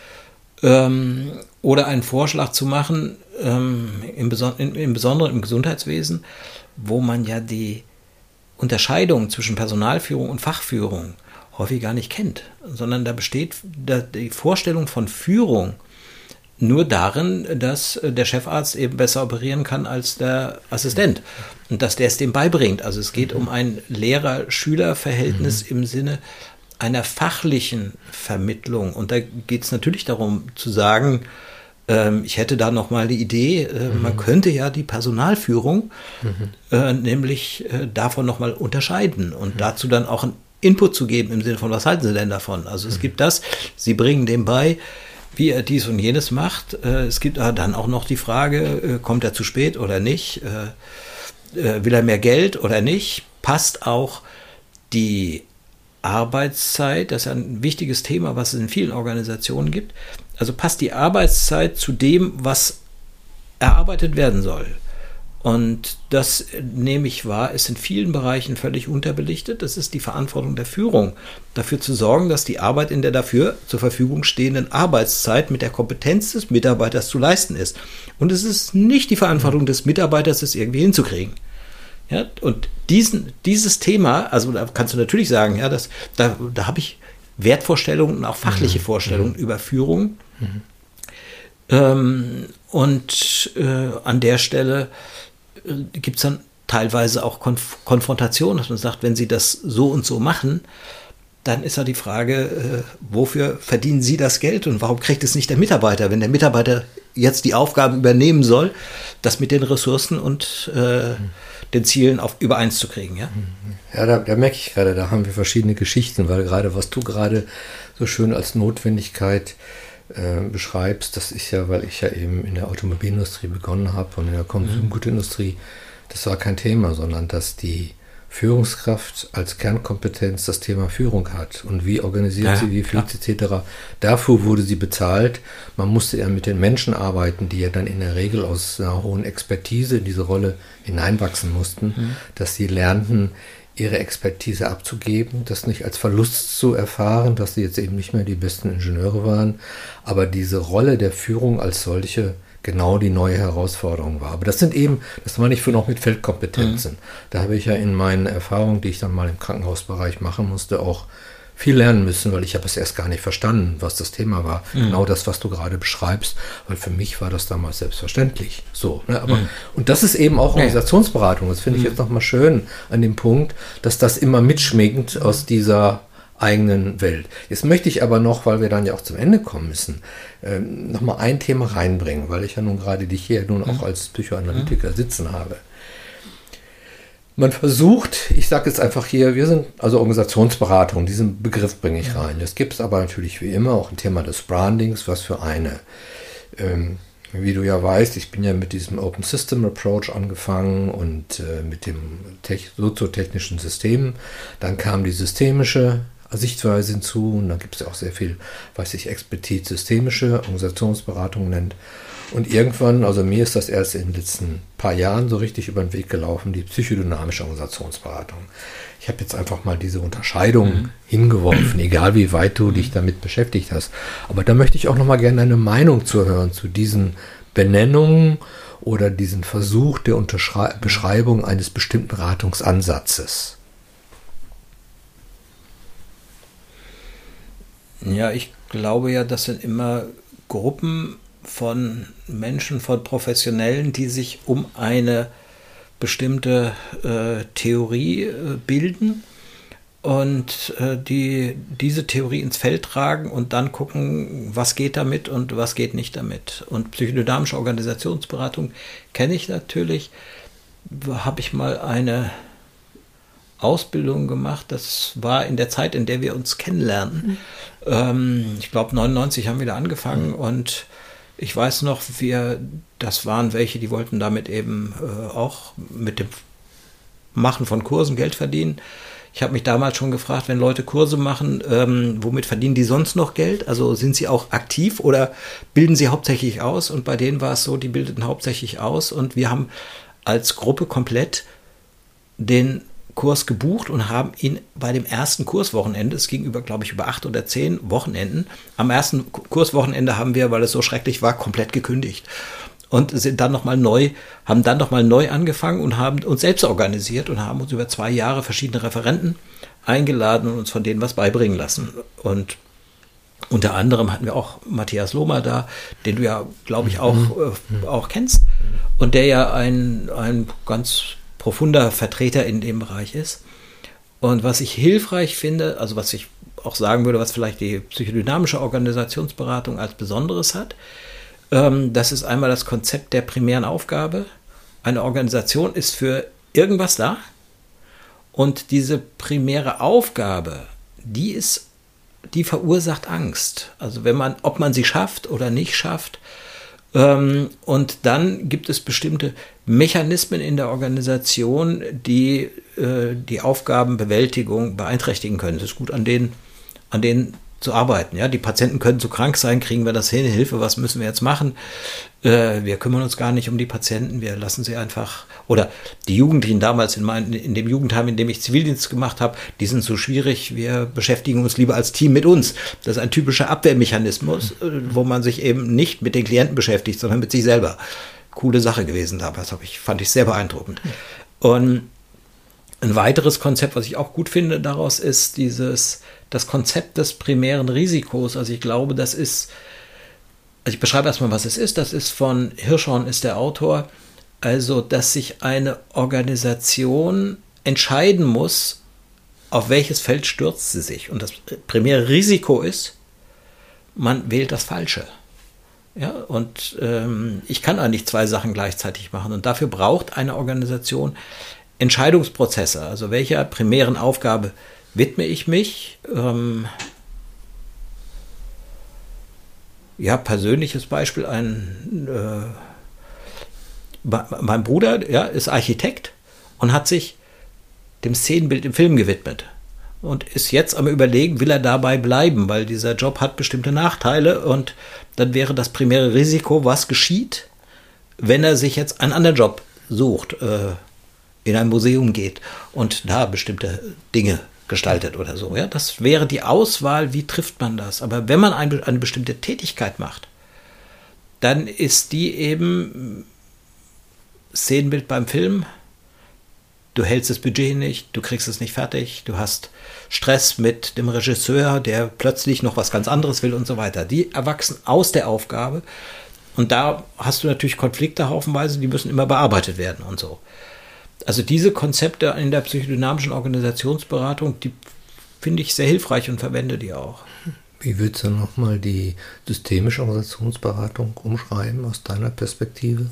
Speaker 2: Ähm, oder einen Vorschlag zu machen, ähm, im, Beson- in, im Besonderen im Gesundheitswesen, wo man ja die Unterscheidung zwischen Personalführung und Fachführung häufig gar nicht kennt, sondern da besteht die Vorstellung von Führung nur darin, dass der Chefarzt eben besser operieren kann als der Assistent und dass der es dem beibringt. Also es geht um ein Lehrer-Schüler-Verhältnis mhm. im Sinne einer fachlichen Vermittlung. Und da geht es natürlich darum zu sagen, ähm, ich hätte da noch mal die Idee, äh, mhm. man könnte ja die Personalführung mhm. äh, nämlich äh, davon noch mal unterscheiden und mhm. dazu dann auch einen Input zu geben im Sinne von, was halten Sie denn davon? Also es mhm. gibt das, Sie bringen dem bei, wie er dies und jenes macht. Äh, es gibt dann auch noch die Frage, äh, kommt er zu spät oder nicht? Äh, äh, will er mehr Geld oder nicht? Passt auch die Arbeitszeit, das ist ein wichtiges Thema, was es in vielen Organisationen gibt. Also passt die Arbeitszeit zu dem, was erarbeitet werden soll. Und das nehme ich wahr, ist in vielen Bereichen völlig unterbelichtet. Das ist die Verantwortung der Führung, dafür zu sorgen, dass die Arbeit in der dafür zur Verfügung stehenden Arbeitszeit mit der Kompetenz des Mitarbeiters zu leisten ist. Und es ist nicht die Verantwortung des Mitarbeiters, es irgendwie hinzukriegen. Ja, und diesen, dieses Thema, also da kannst du natürlich sagen, ja, das, da, da habe ich Wertvorstellungen und auch fachliche mhm. Vorstellungen mhm. über Führung. Mhm. Ähm, und äh, an der Stelle äh, gibt es dann teilweise auch Konf- Konfrontation, dass man sagt, wenn Sie das so und so machen, dann ist ja die Frage, äh, wofür verdienen Sie das Geld und warum kriegt es nicht der Mitarbeiter, wenn der Mitarbeiter jetzt die Aufgaben übernehmen soll, das mit den Ressourcen und äh, mhm. den Zielen auf übereins zu kriegen, ja?
Speaker 1: Ja, da, da merke ich gerade, da haben wir verschiedene Geschichten, weil gerade, was du gerade so schön als Notwendigkeit äh, beschreibst, das ist ja, weil ich ja eben in der Automobilindustrie begonnen habe und in der Konsumgutindustrie, das war kein Thema, sondern dass die Führungskraft als Kernkompetenz das Thema Führung hat und wie organisiert ja, sie, wie führt sie et cetera. Dafür wurde sie bezahlt. Man musste ja mit den Menschen arbeiten, die ja dann in der Regel aus einer hohen Expertise in diese Rolle hineinwachsen mussten, mhm. dass sie lernten, ihre Expertise abzugeben, das nicht als Verlust zu erfahren, dass sie jetzt eben nicht mehr die besten Ingenieure waren, aber diese Rolle der Führung als solche genau die neue Herausforderung war. Aber das sind eben, das meine ich für noch mit Feldkompetenzen. Mhm. Da habe ich ja in meinen Erfahrungen, die ich dann mal im Krankenhausbereich machen musste, auch viel lernen müssen, weil ich habe es erst gar nicht verstanden, was das Thema war. Mhm. Genau das, was du gerade beschreibst, weil für mich war das damals selbstverständlich. So, ne? Aber, mhm. und das ist eben auch Organisationsberatung. Das finde ich mhm. jetzt nochmal schön an dem Punkt, dass das immer mitschwingt mhm. aus dieser eigenen Welt. Jetzt möchte ich aber noch, weil wir dann ja auch zum Ende kommen müssen, ähm, nochmal ein Thema reinbringen, weil ich ja nun gerade dich hier nun auch als Psychoanalytiker sitzen habe. Man versucht, ich sage jetzt einfach hier, wir sind also Organisationsberatung, diesen Begriff bringe ich rein. Es gibt aber natürlich wie immer auch ein Thema des Brandings, was für eine, ähm, wie du ja weißt, ich bin ja mit diesem Open System Approach angefangen und äh, mit dem Tech- soziotechnischen System. Dann kam die systemische Sichtweise hinzu und da gibt es ja auch sehr viel, was sich explizit systemische Organisationsberatung nennt. Und irgendwann, also mir ist das erst in den letzten paar Jahren so richtig über den Weg gelaufen, die psychodynamische Organisationsberatung. Ich habe jetzt einfach mal diese Unterscheidung mhm. hingeworfen, egal wie weit du dich damit beschäftigt hast. Aber da möchte ich auch noch mal gerne eine Meinung zu hören, zu diesen Benennungen oder diesen Versuch der Unterschrei- Beschreibung eines bestimmten Beratungsansatzes.
Speaker 2: Ja, ich glaube ja, das sind immer Gruppen von Menschen, von Professionellen, die sich um eine bestimmte äh, Theorie äh, bilden und äh, die diese Theorie ins Feld tragen und dann gucken, was geht damit und was geht nicht damit. Und psychodynamische Organisationsberatung kenne ich natürlich. Habe ich mal eine Ausbildung gemacht, das war in der Zeit, in der wir uns kennenlernten. Mhm. Ähm, ich glaube, neunundneunzig haben wir da angefangen mhm. und ich weiß noch, wir, das waren welche, die wollten damit eben äh, auch mit dem Machen von Kursen Geld verdienen. Ich habe mich damals schon gefragt, wenn Leute Kurse machen, ähm, womit verdienen die sonst noch Geld? Also sind sie auch aktiv oder bilden sie hauptsächlich aus? Und bei denen war es so, die bildeten hauptsächlich aus und wir haben als Gruppe komplett den Kurs gebucht und haben ihn bei dem ersten Kurswochenende, es ging über, glaube ich, über acht oder zehn Wochenenden, am ersten Kurswochenende haben wir, weil es so schrecklich war, komplett gekündigt. Und sind dann nochmal neu, haben dann nochmal neu angefangen und haben uns selbst organisiert und haben uns über zwei Jahre verschiedene Referenten eingeladen und uns von denen was beibringen lassen. Und unter anderem hatten wir auch Matthias Lohmer da, den du ja, glaube ich, auch, äh, auch kennst. Und der ja ein, ein ganz profunder Vertreter in dem Bereich ist. Und was ich hilfreich finde, also was ich auch sagen würde, was vielleicht die psychodynamische Organisationsberatung als Besonderes hat, das ist einmal das Konzept der primären Aufgabe. Eine Organisation ist für irgendwas da und diese primäre Aufgabe, die ist, die verursacht Angst. Also wenn man, ob man sie schafft oder nicht schafft. Und dann gibt es bestimmte Mechanismen in der Organisation, die die Aufgabenbewältigung beeinträchtigen können. Es ist gut, an denen, an denen zu arbeiten. Ja, die Patienten können zu krank sein, kriegen wir das hin, Hilfe, was müssen wir jetzt machen? Äh, wir kümmern uns gar nicht um die Patienten, wir lassen sie einfach, oder die Jugendlichen damals in, mein, in dem Jugendheim, in dem ich Zivildienst gemacht habe, die sind so schwierig, wir beschäftigen uns lieber als Team mit uns. Das ist ein typischer Abwehrmechanismus, äh, wo man sich eben nicht mit den Klienten beschäftigt, sondern mit sich selber. Coole Sache gewesen damals, hab ich, fand ich sehr beeindruckend. Und ein weiteres Konzept, was ich auch gut finde daraus, ist dieses, das Konzept des primären Risikos. Also ich glaube, das ist, also ich beschreibe erstmal, was es ist. Das ist von Hirschhorn, ist der Autor. Also, dass sich eine Organisation entscheiden muss, auf welches Feld stürzt sie sich. Und das primäre Risiko ist, man wählt das Falsche. Ja, und ähm, ich kann eigentlich zwei Sachen gleichzeitig machen. Und dafür braucht eine Organisation Entscheidungsprozesse. Also welcher primären Aufgabe widme ich mich? Ähm, ja, persönliches Beispiel, ein, äh, mein Bruder ja, ist Architekt und hat sich dem Szenenbild im Film gewidmet und ist jetzt am Überlegen, will er dabei bleiben, weil dieser Job hat bestimmte Nachteile und dann wäre das primäre Risiko, was geschieht, wenn er sich jetzt einen anderen Job sucht, äh, in ein Museum geht und da bestimmte Dinge gestaltet oder so. Ja, das wäre die Auswahl, wie trifft man das? Aber wenn man eine, eine bestimmte Tätigkeit macht, dann ist die eben Szenenbild beim Film. Du hältst das Budget nicht, du kriegst es nicht fertig, du hast Stress mit dem Regisseur, der plötzlich noch was ganz anderes will und so weiter. Die erwachsen aus der Aufgabe und da hast du natürlich Konflikte haufenweise, die müssen immer bearbeitet werden und so. Also diese Konzepte in der psychodynamischen Organisationsberatung, die finde ich sehr hilfreich und verwende die auch.
Speaker 1: Wie würdest du nochmal die systemische Organisationsberatung umschreiben aus deiner Perspektive?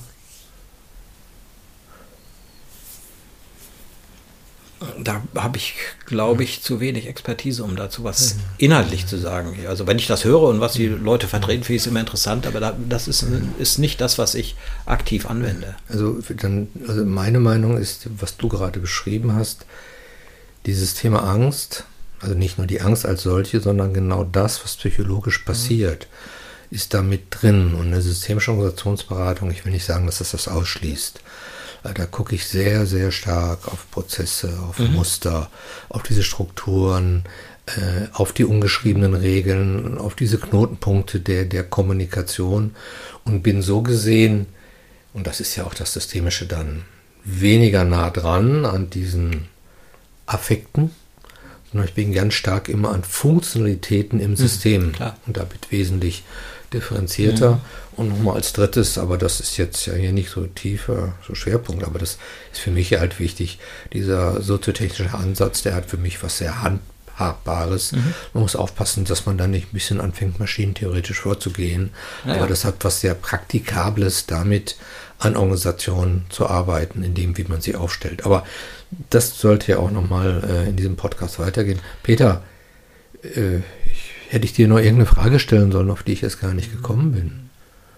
Speaker 2: Da habe ich, glaube ich, zu wenig Expertise, um dazu was inhaltlich zu sagen. Also wenn ich das höre und was die Leute vertreten, finde ich es immer interessant, aber das ist, ist nicht das, was ich aktiv anwende.
Speaker 1: Also, dann, also meine Meinung ist, was du gerade beschrieben hast, dieses Thema Angst, also nicht nur die Angst als solche, sondern genau das, was psychologisch passiert, mhm. ist da mit drin. Und eine systemische Organisationsberatung, ich will nicht sagen, dass das das ausschließt. Da gucke ich sehr, sehr stark auf Prozesse, auf mhm. Muster, auf diese Strukturen, äh, auf die ungeschriebenen Regeln, auf diese Knotenpunkte der, der Kommunikation und bin so gesehen, und das ist ja auch das Systemische dann, weniger nah dran an diesen Affekten, sondern ich bin ganz stark immer an Funktionalitäten im System
Speaker 2: mhm, klar.
Speaker 1: und damit wesentlich differenzierter.
Speaker 2: Mhm.
Speaker 1: Und nochmal als drittes, aber das ist jetzt ja hier nicht so tiefer, so Schwerpunkt, aber das ist für mich halt wichtig, dieser soziotechnische Ansatz, der hat für mich was sehr Handhabbares. Mhm. Man muss aufpassen, dass man dann nicht ein bisschen anfängt, maschinentheoretisch vorzugehen, ja, aber ja. das hat was sehr Praktikables damit, an Organisationen zu arbeiten, in dem, wie man sie aufstellt. Aber das sollte ja auch nochmal äh, in diesem Podcast weitergehen. Peter, äh, ich, hätte ich dir noch irgendeine Frage stellen sollen, auf die ich jetzt gar nicht gekommen bin?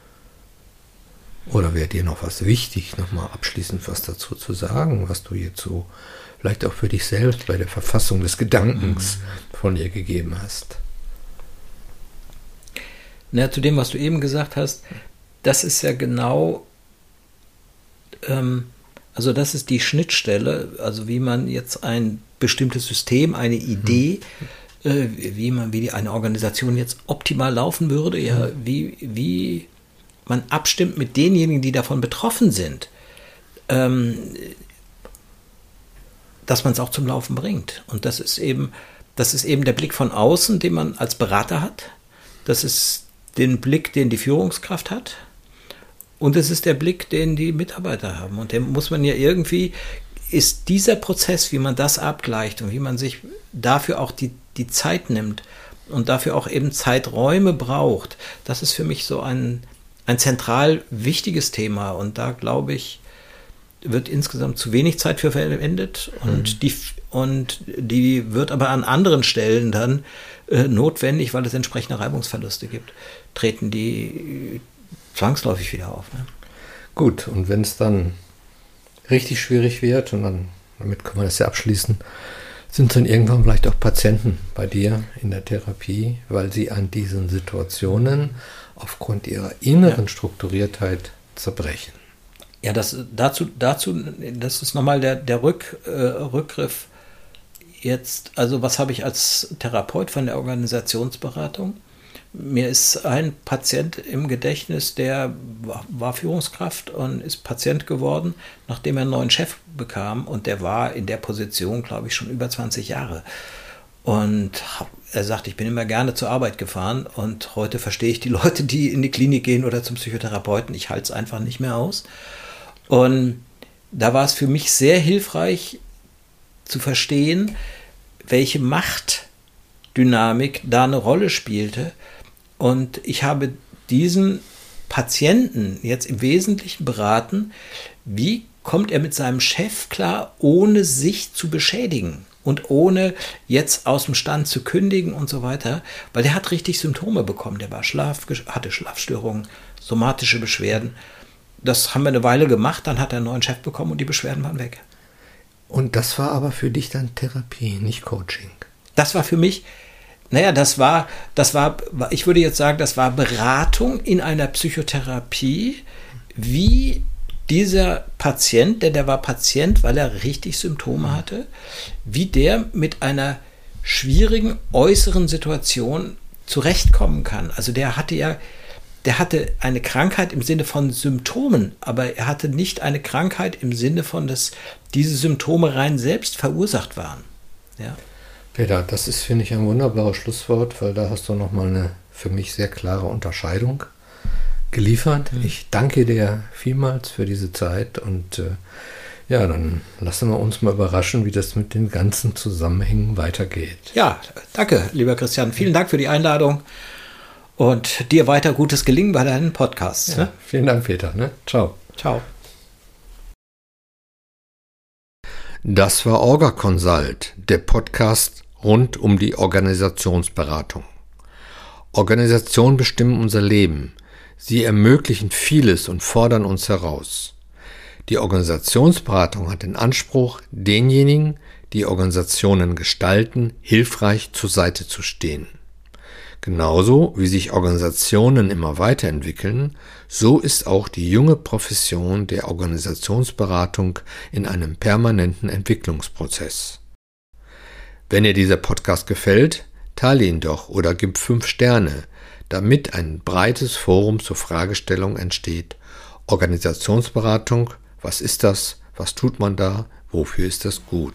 Speaker 1: Oder wäre dir noch was wichtig, nochmal abschließend was dazu zu sagen, was du jetzt so vielleicht auch für dich selbst bei der Verfassung des Gedankens mhm. von dir gegeben hast?
Speaker 2: Na, zu dem, was du eben gesagt hast, das ist ja genau, ähm, also das ist die Schnittstelle, also wie man jetzt ein bestimmtes System, eine Idee, mhm. äh, wie man, wie die, eine Organisation jetzt optimal laufen würde, ja, mhm. wie, wie man abstimmt mit denjenigen, die davon betroffen sind, ähm, dass man es auch zum Laufen bringt. Und das ist eben, das ist eben der Blick von außen, den man als Berater hat. Das ist den Blick, den die Führungskraft hat. Und es ist der Blick, den die Mitarbeiter haben. Und den muss man ja irgendwie, ist dieser Prozess, wie man das abgleicht und wie man sich dafür auch die, die Zeit nimmt und dafür auch eben Zeiträume braucht, das ist für mich so ein Ein zentral wichtiges Thema, und da, glaube ich, wird insgesamt zu wenig Zeit für verwendet, und, mhm. die, und die wird aber an anderen Stellen dann äh, notwendig, weil es entsprechende Reibungsverluste gibt, treten die zwangsläufig wieder auf. Ne?
Speaker 1: Gut, und wenn es dann richtig schwierig wird, und dann, damit können wir das ja abschließen, sind dann irgendwann vielleicht auch Patienten bei dir in der Therapie, weil sie an diesen Situationen aufgrund ihrer inneren ja. Strukturiertheit zerbrechen.
Speaker 2: Ja, das, dazu, dazu, das ist nochmal der, der Rück, äh, Rückgriff jetzt, also was habe ich als Therapeut von der Organisationsberatung? Mir ist ein Patient im Gedächtnis, der war, war Führungskraft und ist Patient geworden, nachdem er einen neuen Chef bekam, und der war in der Position, glaube ich, schon über zwanzig Jahre. Und er sagt, ich bin immer gerne zur Arbeit gefahren, und heute verstehe ich die Leute, die in die Klinik gehen oder zum Psychotherapeuten. Ich halte es einfach nicht mehr aus. Und da war es für mich sehr hilfreich zu verstehen, welche Machtdynamik da eine Rolle spielte. Und ich habe diesen Patienten jetzt im Wesentlichen beraten, wie kommt er mit seinem Chef klar, ohne sich zu beschädigen. Und ohne jetzt aus dem Stand zu kündigen und so weiter, weil der hat richtig Symptome bekommen. Der war Schlaf, hatte Schlafstörungen, somatische Beschwerden. Das haben wir eine Weile gemacht, dann hat er einen neuen Chef bekommen und die Beschwerden waren weg.
Speaker 1: Und das war aber für dich dann Therapie, nicht Coaching?
Speaker 2: Das war für mich, naja, das war, das war, ich würde jetzt sagen, das war Beratung in einer Psychotherapie, wie dieser Patient, denn der war Patient, weil er richtig Symptome hatte, wie der mit einer schwierigen äußeren Situation zurechtkommen kann. Also der hatte ja, der hatte eine Krankheit im Sinne von Symptomen, aber er hatte nicht eine Krankheit im Sinne von, dass diese Symptome rein selbst verursacht waren. Ja.
Speaker 1: Peter, das ist, finde ich, ein wunderbares Schlusswort, weil da hast du nochmal eine für mich sehr klare Unterscheidung geliefert. Mhm. Ich danke dir vielmals für diese Zeit, und äh, ja, dann lassen wir uns mal überraschen, wie das mit den ganzen Zusammenhängen weitergeht.
Speaker 2: Ja, danke, lieber Christian. Vielen Dank für die Einladung und dir weiter gutes Gelingen bei deinen Podcasts.
Speaker 1: Ja,
Speaker 2: ne?
Speaker 1: Vielen Dank, Peter. Ne? Ciao.
Speaker 2: Ciao.
Speaker 1: Das war Orga Consult, der Podcast rund um die Organisationsberatung. Organisationen bestimmen unser Leben. Sie ermöglichen vieles und fordern uns heraus. Die Organisationsberatung hat den Anspruch, denjenigen, die Organisationen gestalten, hilfreich zur Seite zu stehen. Genauso wie sich Organisationen immer weiterentwickeln, so ist auch die junge Profession der Organisationsberatung in einem permanenten Entwicklungsprozess. Wenn dir dieser Podcast gefällt, teile ihn doch oder gib fünf Sterne, damit ein breites Forum zur Fragestellung entsteht: Organisationsberatung, was ist das, was tut man da, wofür ist das gut?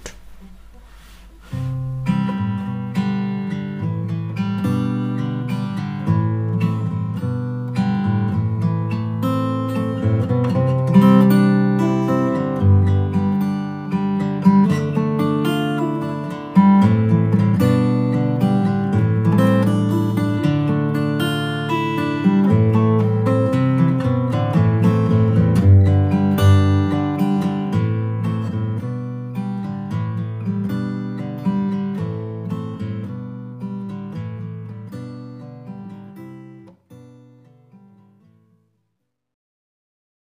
Speaker 1: Tschüss.